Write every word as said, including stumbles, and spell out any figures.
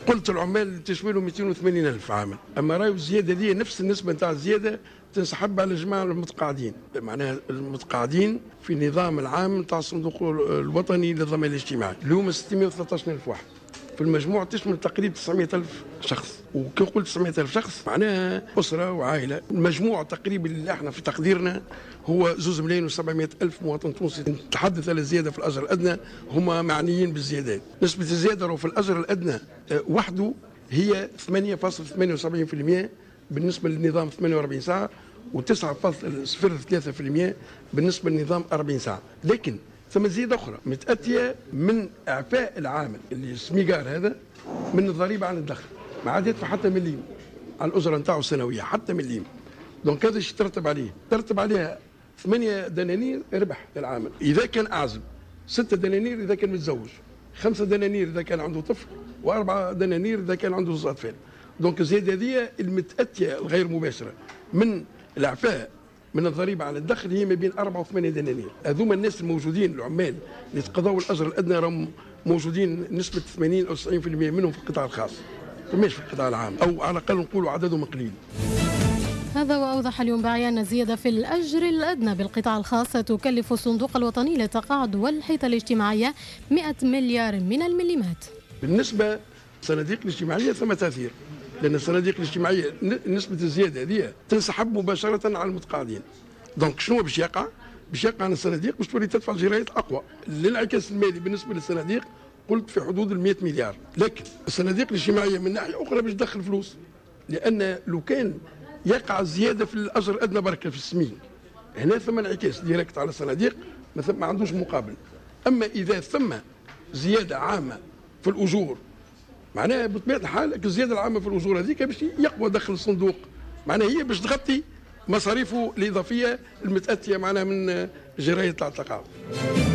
قلت العمال تشوي له مئتين وثمانين ألف عامل، اما راهو الزياده دي نفس النسبه نتاع الزياده تنسحب على الجماعه المتقاعدين، معناها المتقاعدين في النظام العام نتاع الصندوق الوطني للضمان الاجتماعي اللي هما ستمئة وثلاثة عشر ألف واحد، في المجموع تشمل تقريبا تسعمئة ألف شخص، وكي قلت تسعمئة ألف شخص معناها أسرة وعائلة. المجموع تقريبا اللي احنا في تقديرنا هو زوز ملايين وسبعمئة ألف مواطن تونسي. نتحدث على الزيادة في الأجر الأدنى هما معنيين بالزيادات. نسبة الزيادة في الأجر الأدنى وحده هي ثمانية فاصلة ثمانية وسبعين بالمئة بالنسبة للنظام ثمانية وأربعين ساعة، وتسعة فاصلة صفر ثلاثة بالمئة بالنسبة للنظام أربعين ساعة. لكن ثم زيادة أخرى متأتية من إعفاء العامل اللي سميقار هذا من الضريبة عن الدخل، ما عاد يدفع حتى مليم على الأجرة نتاعو السنوية، حتى مليم. دونك هذا الشيء ترتب عليه، ترتب عليها ثمانية دنانير ربح للعامل إذا كان أعزب، ستة دنانير إذا كان متزوج، خمسة دنانير إذا كان عنده طفل، وأربعة دنانير إذا كان عنده زوج أطفال. دونك الزيادة هذه المتأتية الغير مباشرة من الإعفاء من الضريبة على الدخل هي ما بين أربعة وثمانية دنانير. هذوما الناس الموجودين العمال اللي تقضوا الأجر الأدنى راهم موجودين نسبة ثمانين أو تسعين بالمئة منهم في القطاع الخاص، مش في القطاع العام، أو على الأقل نقولوا عددهم قليل. هذا وأوضح الينبعي أن الزيادة في الأجر الأدنى بالقطاع الخاص تكلف الصندوق الوطني للتقاعد والحيطة الاجتماعية مئة مليار من المليمات. بالنسبة للصناديق الاجتماعية ثم تأثير، لأن الصناديق الاجتماعية نسبة الزيادة هذه تنسحب مباشرة على المتقاعدين. دونك شنو باش يقع؟ باش يقع عن الصناديق باش تولي تدفع جرايات أقوى. الانعكاس المالي بالنسبة للصناديق قلت في حدود ال مئة مليار، لكن الصناديق الاجتماعية من ناحية أخرى باش تدخل فلوس، لأن لو كان يقع الزيادة في الأجر الأدنى بركة في السمين هنا ثم انعكاس ديريكت على الصناديق ما عندوش مقابل. أما إذا ثم زيادة عامة في الأجور معناها بطبيعة الحال الزيادة العامة في الأجور هذيك باش يقوى دخل الصندوق، معناها هي باش تغطي مصاريفه الإضافية المتأتية معناها من جراية التقاعد.